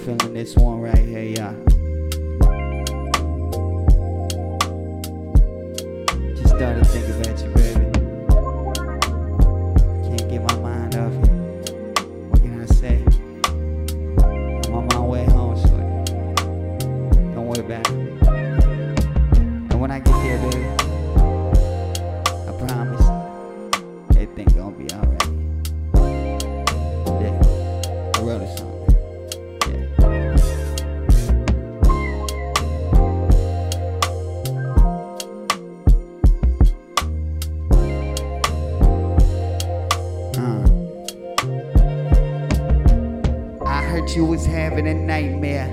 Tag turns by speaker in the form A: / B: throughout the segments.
A: feeling this one right here, y'all. Just started thinking about you, baby. Can't get my mind off you. What can I say? I'm on my way home, shorty. Don't worry about it. And when I get there, baby, I promise everything gonna be alright. Yeah, I wrote a song. I heard you was having a nightmare.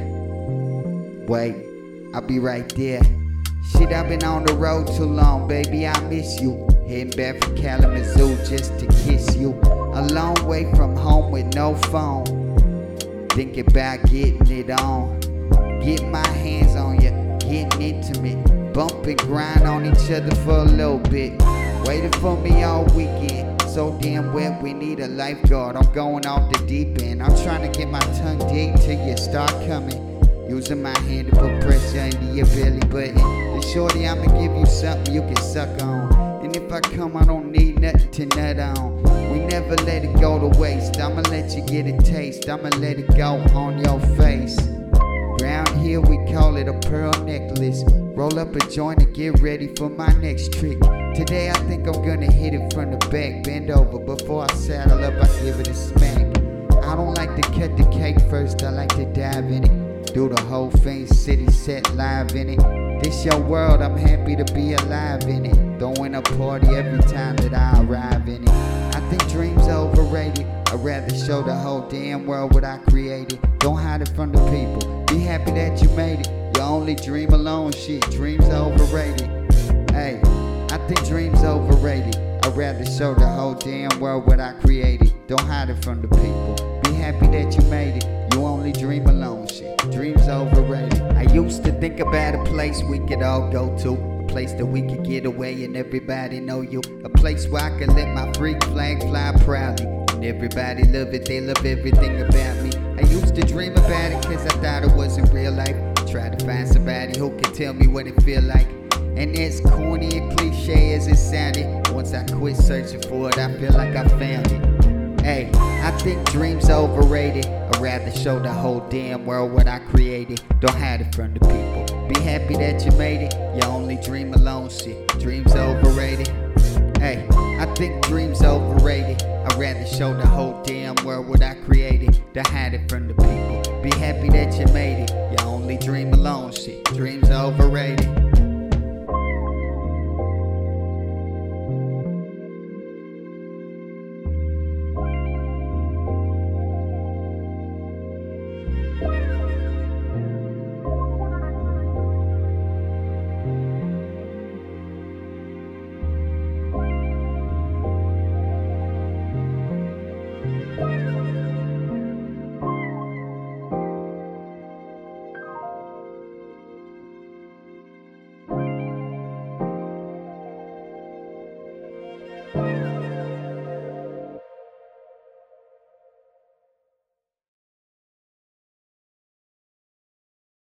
A: Wait, I'll be right there. Shit, I've been on the road too long, baby, I miss you. Heading back from Kalamazoo just to kiss you. A long way from home with no phone. Thinking about getting it on. Getting my hands on you, getting intimate. Bump and grind on each other for a little bit. Waiting for me all weekend. So damn wet, we need a lifeguard. I'm going off the deep end. I'm trying to get my tongue deep till you start coming. Using my hand to put pressure into your belly button. And shorty, I'ma give you something you can suck on. And if I come, I don't need nothing to nut on. We never let it go to waste. I'ma let you get a taste. I'ma let it go on your face. Round here we call it a pearl necklace. Roll up a joint and get ready for my next trick. Today I think I'm gonna hit it from the back. Bend over before I saddle up, I give it a smack. I don't like to cut the cake first, I like to dive in it. Do the whole thing, city set live in it. This your world, I'm happy to be alive in it. Throwing a party every time that I arrive in it. I think dreams are overrated. I'd rather show the whole damn world what I created. Don't hide it from the people. Be happy that you made it. You only dream alone, shit. Dreams are overrated. Hey, I think dreams are overrated. I'd rather show the whole damn world what I created. Don't hide it from the people. Be happy that you made it. You only dream alone, shit. Dreams are overrated. I used to think about a place we could all go to. A place that we could get away and everybody know you. A place where I could let my freak flag fly proudly. And everybody love it, they love everything about me. I used to dream about it cause I thought it wasn't real life. Tried to find somebody who could tell me what it feel like. And as corny and cliche as it sounded, once I quit searching for it, I feel like I found it. Hey, I think dreams are overrated. I'd rather show the whole damn world what I created. Don't hide it from the people. Be happy that you made it. You only dream alone, shit. Dreams are overrated. Hey, I think dreams are overrated. I'd rather show the whole damn world what I created. Don't hide it from the people. Be happy that you made it. You only dream alone, shit. Dreams are overrated.